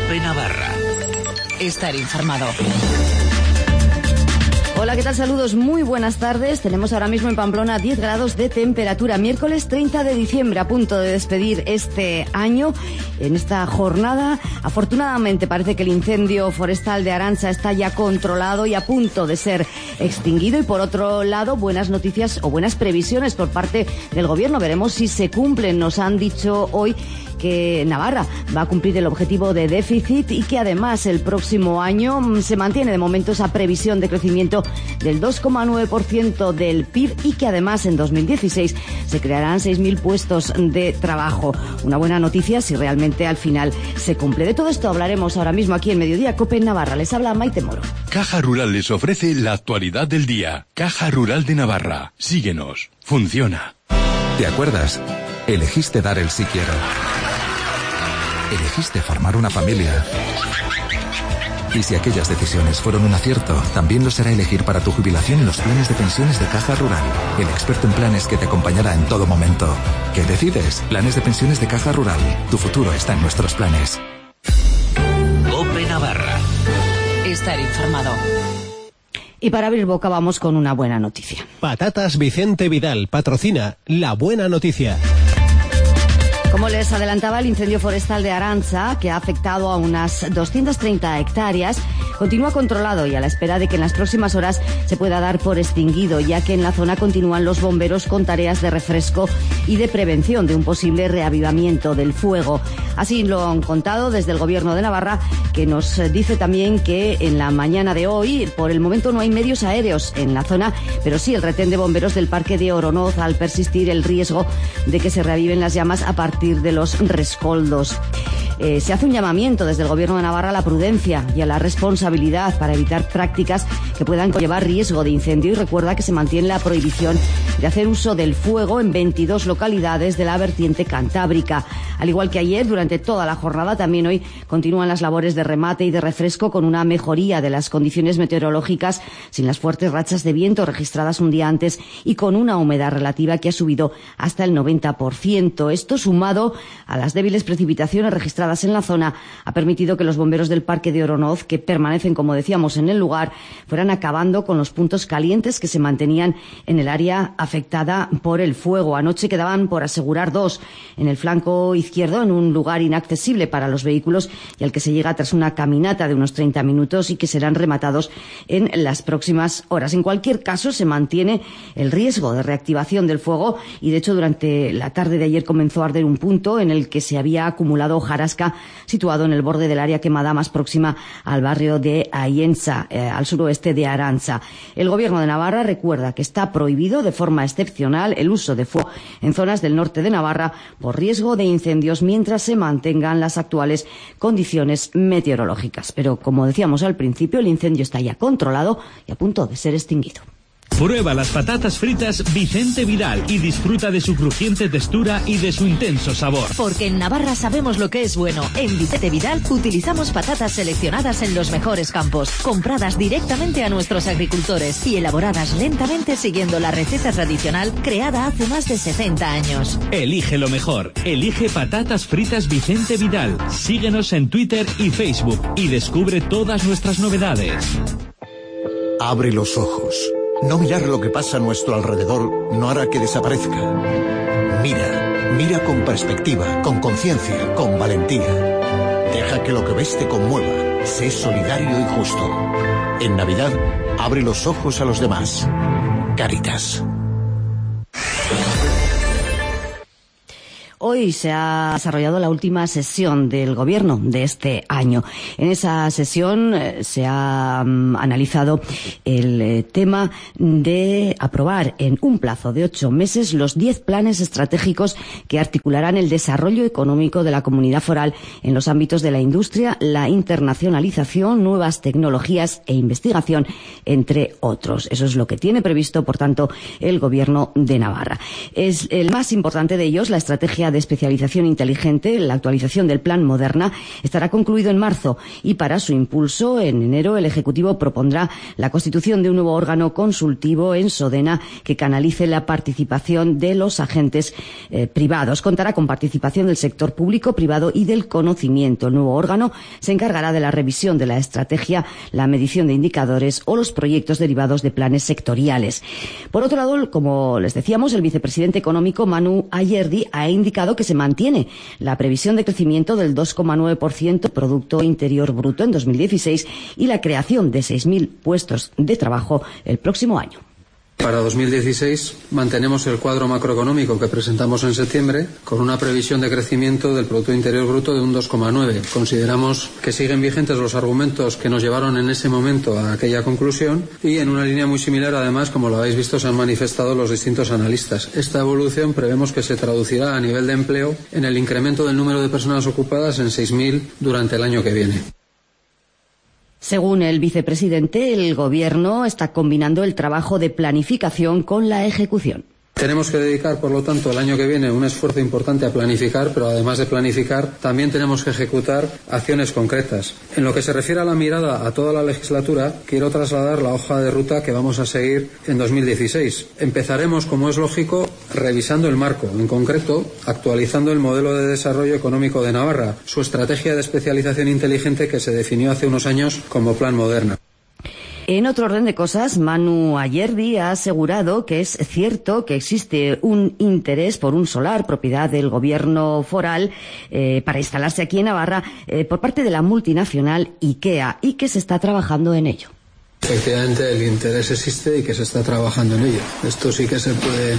COPE Navarra. Estar informado. Hola, ¿qué tal? Saludos, muy buenas tardes. Tenemos ahora mismo en Pamplona 10 grados de temperatura. Miércoles 30 de diciembre, a punto de despedir este año. En esta jornada, afortunadamente, parece que el incendio forestal de Arantza está ya controlado y a punto de ser extinguido. Y por otro lado, buenas noticias o buenas previsiones por parte del Gobierno. Veremos si se cumplen. Nos han dicho hoy que Navarra va a cumplir el objetivo de déficit y que además el próximo año se mantiene de momento esa previsión de crecimiento del 2,9% del PIB y que además en 2016 se crearán 6.000 puestos de trabajo. Una buena noticia si realmente al final se cumple. De todo esto hablaremos ahora mismo aquí en Mediodía COPE en Navarra. Les habla Maite Moro. Caja Rural les ofrece la actualidad del día. Caja Rural de Navarra. Síguenos. Funciona. ¿Te acuerdas? Elegiste dar el sí quiero. Elegiste formar una familia. Y si aquellas decisiones fueron un acierto, también lo será elegir para tu jubilación en los planes de pensiones de Caja Rural. El experto en planes que te acompañará en todo momento. ¿Qué decides? Planes de pensiones de Caja Rural. Tu futuro está en nuestros planes. COPE Navarra. Estar informado. Y para abrir boca vamos con una buena noticia. Patatas Vicente Vidal patrocina la buena noticia. Como les adelantaba, el incendio forestal de Arantza, que ha afectado a unas 230 hectáreas, continúa controlado y a la espera de que en las próximas horas se pueda dar por extinguido, ya que en la zona continúan los bomberos con tareas de refresco y de prevención de un posible reavivamiento del fuego. Así lo han contado desde el Gobierno de Navarra, que nos dice también que en la mañana de hoy, por el momento no hay medios aéreos en la zona, pero sí el retén de bomberos del Parque de Oronoz al persistir el riesgo de que se reaviven las llamas a partir de los rescoldos. Se hace un llamamiento desde el Gobierno de Navarra a la prudencia y a la responsabilidad para evitar prácticas que puedan conllevar riesgo de incendio y recuerda que se mantiene la prohibición de hacer uso del fuego en 22 localidades de la vertiente cantábrica. Al igual que ayer, durante toda la jornada, también hoy continúan las labores de remate y de refresco con una mejoría de las condiciones meteorológicas sin las fuertes rachas de viento registradas un día antes y con una humedad relativa que ha subido hasta el 90%. Esto sumado a las débiles precipitaciones registradas en la zona ha permitido que los bomberos del Parque de Oronoz, que permanecen, como decíamos, en el lugar, fueran acabando con los puntos calientes que se mantenían en el área afectada por el fuego. Anoche quedaban por asegurar 2 en el flanco izquierdo, en un lugar inaccesible para los vehículos y al que se llega tras una caminata de unos 30 minutos y que serán rematados en las próximas horas. En cualquier caso, se mantiene el riesgo de reactivación del fuego y, de hecho, durante la tarde de ayer comenzó a arder un punto en el que se había acumulado hojarasca situado en el borde del área quemada más próxima al barrio de Aienza, al suroeste de Arantza. El Gobierno de Navarra recuerda que está prohibido de forma excepcional el uso de fuego en zonas del norte de Navarra por riesgo de incendios mientras se mantengan las actuales condiciones meteorológicas. Pero, como decíamos al principio, el incendio está ya controlado y a punto de ser extinguido. Prueba las patatas fritas Vicente Vidal y disfruta de su crujiente textura y de su intenso sabor. Porque en Navarra sabemos lo que es bueno. En Vicente Vidal utilizamos patatas seleccionadas en los mejores campos, compradas directamente a nuestros agricultores y elaboradas lentamente siguiendo la receta tradicional creada hace más de 70 años. Elige lo mejor. Elige patatas fritas Vicente Vidal. Síguenos en Twitter y Facebook y descubre todas nuestras novedades. Abre los ojos. No mirar lo que pasa a nuestro alrededor no hará que desaparezca. Mira con perspectiva, con conciencia, con valentía. Deja que lo que ves te conmueva. Sé solidario y justo. En Navidad, abre los ojos a los demás. Cáritas. Hoy se ha desarrollado la última sesión del Gobierno de este año. En esa sesión se ha analizado el tema de aprobar en un plazo de 8 meses los 10 planes estratégicos que articularán el desarrollo económico de la comunidad foral en los ámbitos de la industria, la internacionalización, nuevas tecnologías e investigación, entre otros. Eso es lo que tiene previsto, por tanto, el Gobierno de Navarra. Es el más importante de ellos, la estrategia de especialización inteligente, la actualización del Plan Moderna, estará concluido en marzo y para su impulso, en enero, el Ejecutivo propondrá la constitución de un nuevo órgano consultivo en Sodena que canalice la participación de los agentes privados. Contará con participación del sector público, privado y del conocimiento. El nuevo órgano se encargará de la revisión de la estrategia, la medición de indicadores o los proyectos derivados de planes sectoriales. Por otro lado, como les decíamos, el vicepresidente económico Manu Ayerdi ha indicado que se mantiene la previsión de crecimiento del 2,9% Producto Interior Bruto en 2016 y la creación de 6.000 puestos de trabajo el próximo año. Para 2016 mantenemos el cuadro macroeconómico que presentamos en septiembre con una previsión de crecimiento del Producto Interior Bruto de un 2,9. Consideramos que siguen vigentes los argumentos que nos llevaron en ese momento a aquella conclusión y en una línea muy similar, además, como lo habéis visto, se han manifestado los distintos analistas. Esta evolución prevemos que se traducirá a nivel de empleo en el incremento del número de personas ocupadas en 6.000 durante el año que viene. Según el vicepresidente, el Gobierno está combinando el trabajo de planificación con la ejecución. Tenemos que dedicar, por lo tanto, el año que viene un esfuerzo importante a planificar, pero además de planificar, también tenemos que ejecutar acciones concretas. En lo que se refiere a la mirada a toda la legislatura, quiero trasladar la hoja de ruta que vamos a seguir en 2016. Empezaremos, como es lógico, revisando el marco, en concreto, actualizando el modelo de desarrollo económico de Navarra, su estrategia de especialización inteligente que se definió hace unos años como Plan Moderna. En otro orden de cosas, Manu Ayerdi ha asegurado que es cierto que existe un interés por un solar, propiedad del gobierno foral, para instalarse aquí en Navarra, por parte de la multinacional IKEA, y que se está trabajando en ello. Efectivamente, el interés existe y que se está trabajando en ello. Esto sí que se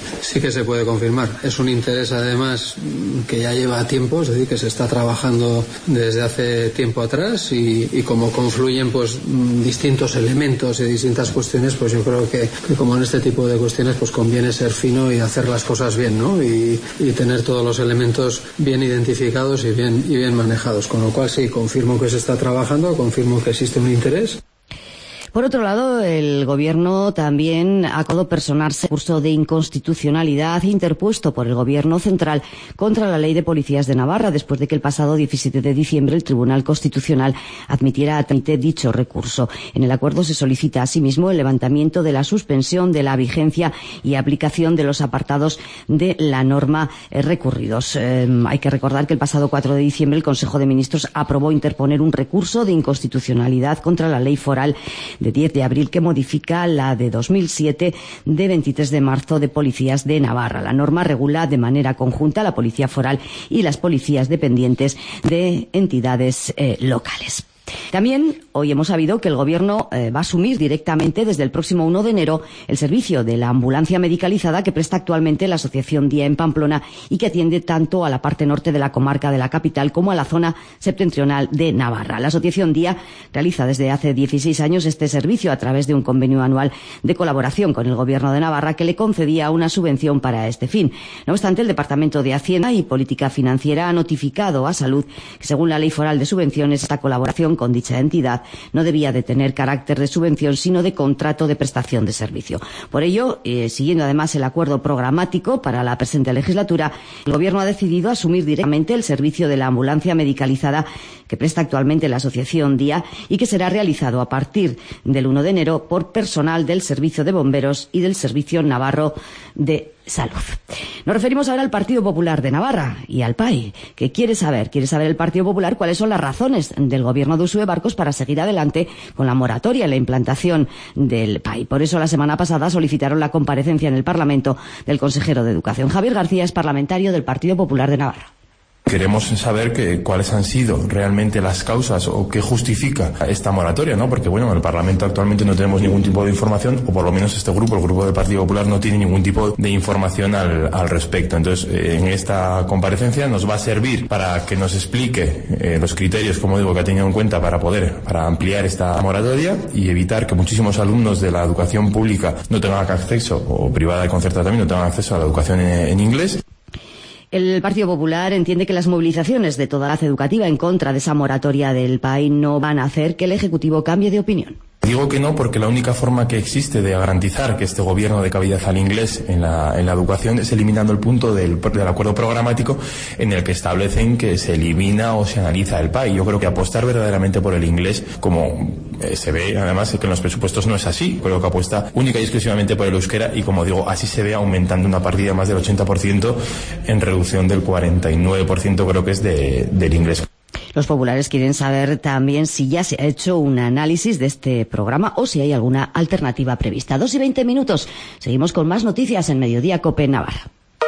puede confirmar. Es un interés, además, que ya lleva tiempo, es decir, que se está trabajando desde hace tiempo atrás y como confluyen pues distintos elementos y distintas cuestiones, pues yo creo que como en este tipo de cuestiones pues conviene ser fino y hacer las cosas bien, ¿no? Y tener todos los elementos bien identificados y bien manejados. Con lo cual sí, confirmo que se está trabajando, confirmo que existe un interés. Por otro lado, el Gobierno también acordó personarse recurso de inconstitucionalidad interpuesto por el Gobierno central contra la Ley de Policías de Navarra, después de que el pasado 17 de diciembre el Tribunal Constitucional admitiera a trámite dicho recurso. En el acuerdo se solicita asimismo el levantamiento de la suspensión de la vigencia y aplicación de los apartados de la norma recurridos. Hay que recordar que el pasado 4 de diciembre el Consejo de Ministros aprobó interponer un recurso de inconstitucionalidad contra la Ley Foral de 10 de abril que modifica la de 2007 de 23 de marzo de Policías de Navarra. La norma regula de manera conjunta la Policía Foral y las policías dependientes de entidades locales. También hoy hemos sabido que el Gobierno va a asumir directamente desde el próximo 1 de enero el servicio de la ambulancia medicalizada que presta actualmente la Asociación Día en Pamplona y que atiende tanto a la parte norte de la comarca de la capital como a la zona septentrional de Navarra. La Asociación Día realiza desde hace 16 años este servicio a través de un convenio anual de colaboración con el Gobierno de Navarra que le concedía una subvención para este fin. No obstante, el Departamento de Hacienda y Política Financiera ha notificado a Salud que, según la Ley Foral de Subvenciones, esta colaboración con dicha entidad no debía de tener carácter de subvención, sino de contrato de prestación de servicio. Por ello, siguiendo además el acuerdo programático para la presente legislatura, el Gobierno ha decidido asumir directamente el servicio de la ambulancia medicalizada que presta actualmente la Asociación Día y que será realizado a partir del 1 de enero por personal del Servicio de Bomberos y del Servicio Navarro de Salud. Nos referimos ahora al Partido Popular de Navarra y al PAI, que quiere saber el Partido Popular cuáles son las razones del Gobierno de Uxue Barkos para seguir adelante con la moratoria en la implantación del PAI. Por eso la semana pasada solicitaron la comparecencia en el Parlamento del consejero de Educación. Javier García es parlamentario del Partido Popular de Navarra. Queremos saber cuáles han sido realmente las causas o qué justifica esta moratoria, ¿no? Porque, bueno, en el Parlamento actualmente no tenemos ningún tipo de información, o por lo menos este grupo, el Grupo del Partido Popular, no tiene ningún tipo de información al respecto. Entonces, en esta comparecencia nos va a servir para que nos explique los criterios, como digo, que ha tenido en cuenta para ampliar esta moratoria y evitar que muchísimos alumnos de la educación pública no tengan acceso, o privada y concertada también, no tengan acceso a la educación en inglés. El Partido Popular entiende que las movilizaciones de toda la educativa en contra de esa moratoria del PAI no van a hacer que el Ejecutivo cambie de opinión. Digo que no porque la única forma que existe de garantizar que este gobierno dé cabida al inglés en la educación es eliminando el punto del acuerdo programático en el que establecen que se elimina o se analiza el PAI. Yo creo que apostar verdaderamente por el inglés, como se ve además que en los presupuestos no es así, creo que apuesta única y exclusivamente por el euskera y, como digo, así se ve aumentando una partida más del 80% en reducción del 49% creo que es del inglés. Los populares quieren saber también si ya se ha hecho un análisis de este programa o si hay alguna alternativa prevista. 2:20. Seguimos con más noticias en Mediodía COPE Navarra.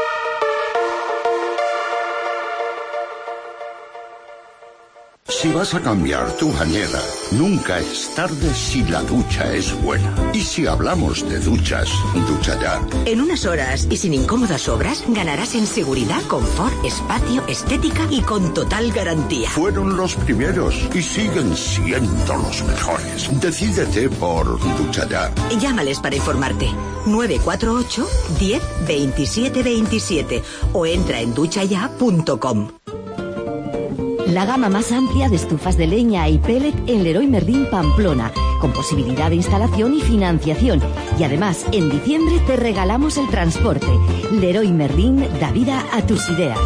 Si vas a cambiar tu bañera, nunca es tarde si la ducha es buena. Y si hablamos de duchas, Ducha Ya. En unas horas y sin incómodas obras, ganarás en seguridad, confort, espacio, estética y con total garantía. Fueron los primeros y siguen siendo los mejores. Decídete por Ducha Ya. Llámales para informarte. 948 10 27 27 o entra en duchaya.com. La gama más amplia de estufas de leña y pellet en Leroy Merlin Pamplona, con posibilidad de instalación y financiación. Y además, en diciembre te regalamos el transporte. Leroy Merlin da vida a tus ideas.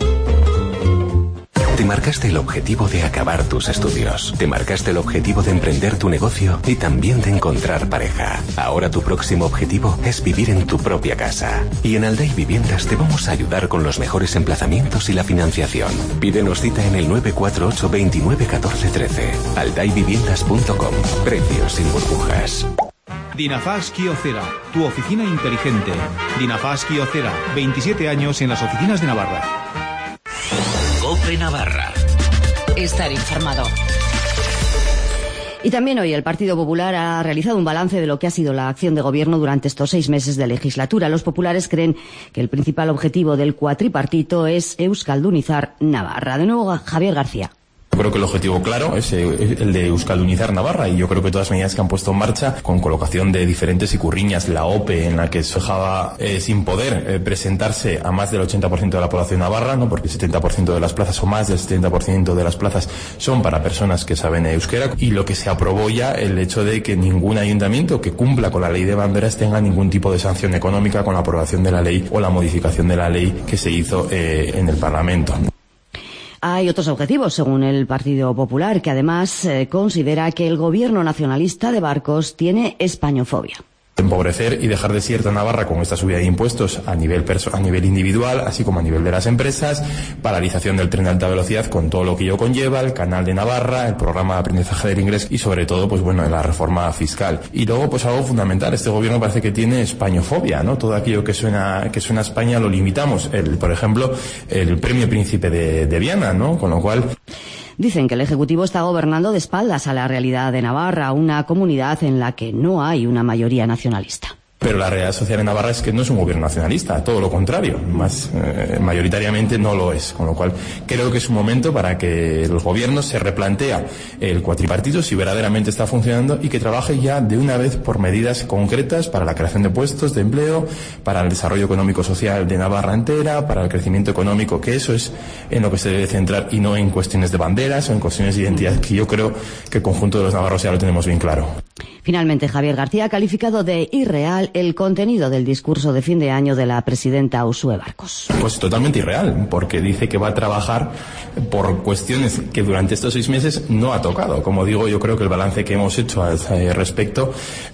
Te marcaste el objetivo de acabar tus estudios. Te marcaste el objetivo de emprender tu negocio y también de encontrar pareja. Ahora tu próximo objetivo es vivir en tu propia casa. Y en Alday Viviendas te vamos a ayudar con los mejores emplazamientos y la financiación. Pídenos cita en el 948 29 14 13. aldayviviendas.com. Precios sin burbujas. Dinafast Kyocera, tu oficina inteligente. Dinafast Kyocera, 27 años en las oficinas de Navarra. COPE Navarra. Estar informado. Y también hoy el Partido Popular ha realizado un balance de lo que ha sido la acción de gobierno durante estos 6 meses de legislatura. Los populares creen que el principal objetivo del cuatripartito es euskaldunizar Navarra. De nuevo, Javier García. Creo que el objetivo claro es el de euskaldunizar Navarra, y yo creo que todas las medidas que han puesto en marcha, con colocación de diferentes icurriñas, la OPE en la que se dejaba sin poder presentarse a más del 80% de la población navarra, ¿no? Porque el 70% de las plazas o más del 70% de las plazas son para personas que saben euskera, y lo que se aprobó ya el hecho de que ningún ayuntamiento que cumpla con la ley de banderas tenga ningún tipo de sanción económica con la aprobación de la ley o la modificación de la ley que se hizo en el Parlamento. Hay otros objetivos, según el Partido Popular, que además considera que el gobierno nacionalista de Barcos tiene españofobia. Empobrecer y dejar desierta Navarra con esta subida de impuestos a nivel individual, así como a nivel de las empresas, paralización del tren de alta velocidad con todo lo que ello conlleva, el canal de Navarra, el programa de aprendizaje del inglés y sobre todo, pues bueno, la reforma fiscal. Y luego, pues algo fundamental, este gobierno parece que tiene españofobia, ¿no? Todo aquello que suena a España lo limitamos. Por ejemplo, el premio Príncipe de Viana, ¿no? Con lo cual... Dicen que el Ejecutivo está gobernando de espaldas a la realidad de Navarra, una comunidad en la que no hay una mayoría nacionalista. Pero la realidad social en Navarra es que no es un gobierno nacionalista, todo lo contrario, más mayoritariamente no lo es, con lo cual creo que es un momento para que el gobierno se replantea el cuatripartito si verdaderamente está funcionando y que trabaje ya de una vez por medidas concretas para la creación de puestos de empleo, para el desarrollo económico social de Navarra entera, para el crecimiento económico, que eso es en lo que se debe centrar y no en cuestiones de banderas o en cuestiones de identidad, que yo creo que el conjunto de los navarros ya lo tenemos bien claro. Finalmente, Javier García ha calificado de irreal el contenido del discurso de fin de año de la presidenta Uxue Barkos. Pues totalmente irreal, porque dice que va a trabajar por cuestiones que durante estos 6 meses no ha tocado. Como digo, yo creo que el balance que hemos hecho al respecto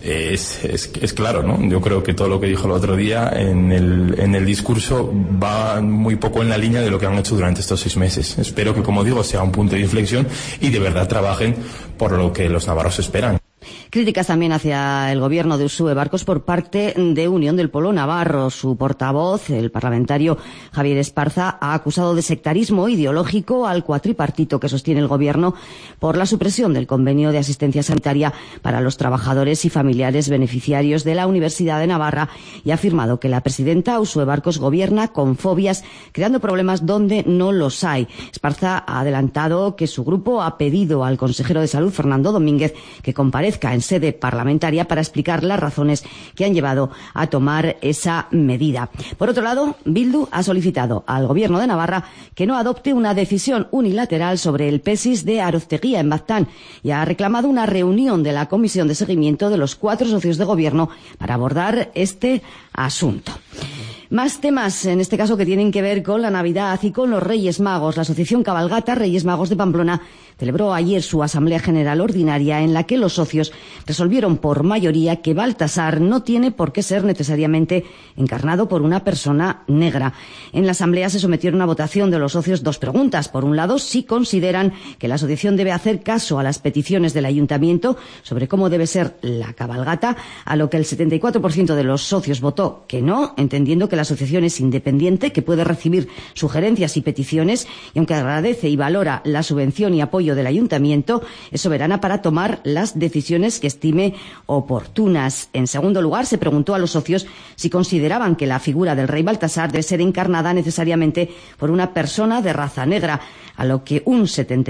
es claro, ¿no? Yo creo que todo lo que dijo el otro día en el discurso va muy poco en la línea de lo que han hecho durante estos 6 meses. Espero que, como digo, sea un punto de inflexión y de verdad trabajen por lo que los navarros esperan. Críticas también hacia el gobierno de Uxue Barkos por parte de Unión del Pueblo Navarro. Su portavoz, el parlamentario Javier Esparza, ha acusado de sectarismo ideológico al cuatripartito que sostiene el gobierno por la supresión del convenio de asistencia sanitaria para los trabajadores y familiares beneficiarios de la Universidad de Navarra, y ha afirmado que la presidenta Uxue Barkos gobierna con fobias, creando problemas donde no los hay. Esparza ha adelantado que su grupo ha pedido al consejero de Salud, Fernando Domínguez, que comparezca en sede parlamentaria para explicar las razones que han llevado a tomar esa medida. Por otro lado, Bildu ha solicitado al Gobierno de Navarra que no adopte una decisión unilateral sobre el PESIS de Arosteguía en Baztán y ha reclamado una reunión de la Comisión de Seguimiento de los 4 socios de Gobierno para abordar este asunto. Más temas, en este caso, que tienen que ver con la Navidad y con los Reyes Magos. La Asociación Cabalgata Reyes Magos de Pamplona celebró ayer su Asamblea General Ordinaria en la que los socios resolvieron por mayoría que Baltasar no tiene por qué ser necesariamente encarnado por una persona negra. En la Asamblea se sometieron a votación de los socios 2 preguntas. Por un lado, si consideran que la asociación debe hacer caso a las peticiones del Ayuntamiento sobre cómo debe ser la cabalgata, a lo que el 74% de los socios votó que no, entendiendo que la asociación es independiente, que puede recibir sugerencias y peticiones, y aunque agradece y valora la subvención y apoyo del Ayuntamiento, es soberana para tomar las decisiones que estime oportunas. En segundo lugar, se preguntó a los socios si consideraban que la figura del rey Baltasar debe ser encarnada necesariamente por una persona de raza negra, a lo que un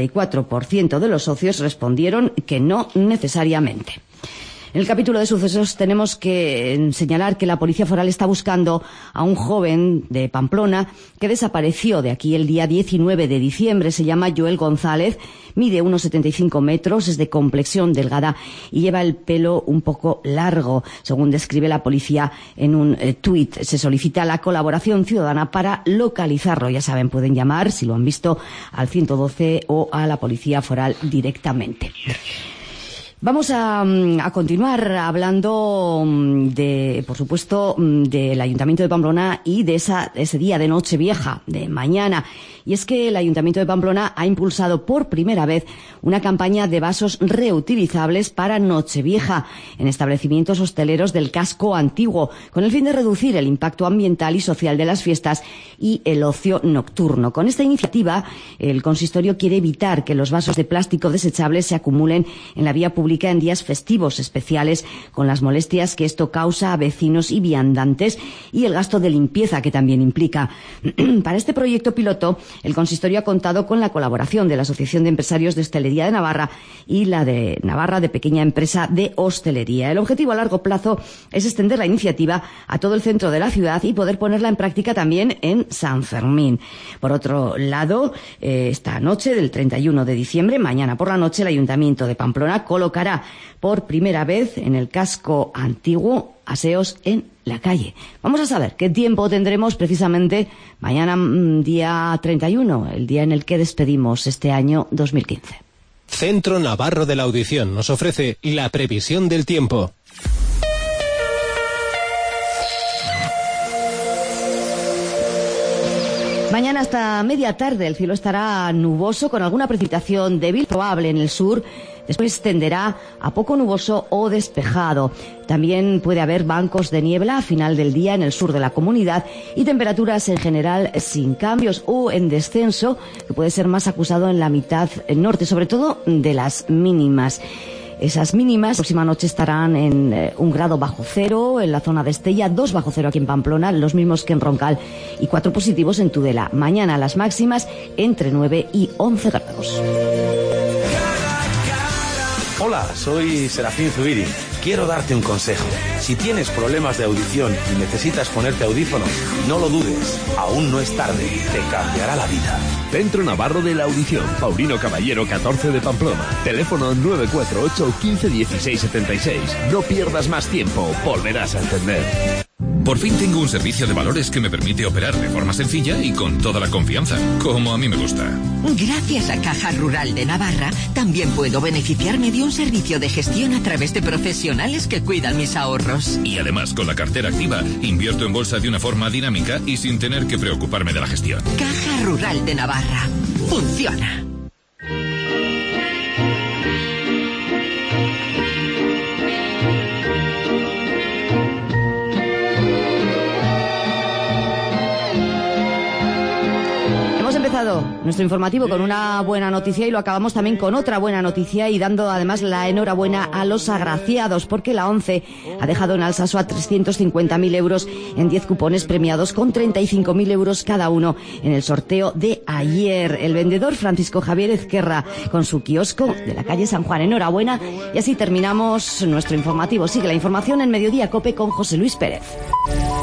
74% de los socios respondieron que no necesariamente. En el capítulo de sucesos tenemos que señalar que la Policía Foral está buscando a un joven de Pamplona que desapareció de aquí el día 19 de diciembre. Se llama Joel González, mide unos 75 metros, es de complexión delgada y lleva el pelo un poco largo, según describe la policía en un tuit. Se solicita la colaboración ciudadana para localizarlo. Ya saben, pueden llamar, si lo han visto, al 112 o a la Policía Foral directamente. Vamos a continuar hablando por supuesto, del Ayuntamiento de Pamplona y de ese día de Nochevieja, de mañana. Y es que el Ayuntamiento de Pamplona ha impulsado por primera vez una campaña de vasos reutilizables para Nochevieja en establecimientos hosteleros del casco antiguo, con el fin de reducir el impacto ambiental y social de las fiestas y el ocio nocturno. Con esta iniciativa, el consistorio quiere evitar que los vasos de plástico desechables se acumulen en la vía pública en días festivos especiales, con las molestias que esto causa a vecinos y viandantes y el gasto de limpieza que también implica. Para este proyecto piloto, el consistorio ha contado con la colaboración de la Asociación de Empresarios de Hostelería de Navarra y la de Navarra de Pequeña Empresa de Hostelería. El objetivo a largo plazo es extender la iniciativa a todo el centro de la ciudad y poder ponerla en práctica también en San Fermín. Por otro lado, esta noche del 31 de diciembre, mañana por la noche, el Ayuntamiento de Pamplona colocará por primera vez en el casco antiguo aseos en la calle. Vamos a saber qué tiempo tendremos precisamente mañana, día 31, el día en el que despedimos este año 2015. Centro Navarro de la Audición nos ofrece la previsión del tiempo. Mañana hasta media tarde el cielo estará nuboso con alguna precipitación débil probable en el sur. Después tenderá a poco nuboso o despejado. También puede haber bancos de niebla a final del día en el sur de la comunidad y temperaturas en general sin cambios o en descenso, que puede ser más acusado en la mitad norte, sobre todo de las mínimas. Esas mínimas la próxima noche estarán en 1 grado bajo cero en la zona de Estella, 2 bajo cero aquí en Pamplona, los mismos que en Roncal, y 4 positivos en Tudela. Mañana las máximas entre 9 y 11 grados. Hola, soy Serafín Zubiri. Quiero darte un consejo. Si tienes problemas de audición y necesitas ponerte audífonos, no lo dudes. Aún no es tarde. Te cambiará la vida. Centro Navarro de la Audición. Paulino Caballero 14 de Pamplona. Teléfono 948 15 16 76. No pierdas más tiempo. Volverás a entender. Por fin tengo un servicio de valores que me permite operar de forma sencilla y con toda la confianza, como a mí me gusta. Gracias a Caja Rural de Navarra, también puedo beneficiarme de un servicio de gestión a través de profesionales que cuidan mis ahorros. Y además, con la cartera activa, invierto en bolsa de una forma dinámica y sin tener que preocuparme de la gestión. Caja Rural de Navarra. Funciona. empezado nuestro informativo con una buena noticia y lo acabamos también con otra buena noticia y dando además la enhorabuena a los agraciados porque la ONCE ha dejado en Alsaso a 350.000 euros en 10 cupones premiados con 35.000 euros cada uno en el sorteo de ayer. El vendedor Francisco Javier Ezquerra con su kiosco de la calle San Juan. Enhorabuena y así terminamos nuestro informativo. Sigue la información en Mediodía Cope con José Luis Pérez.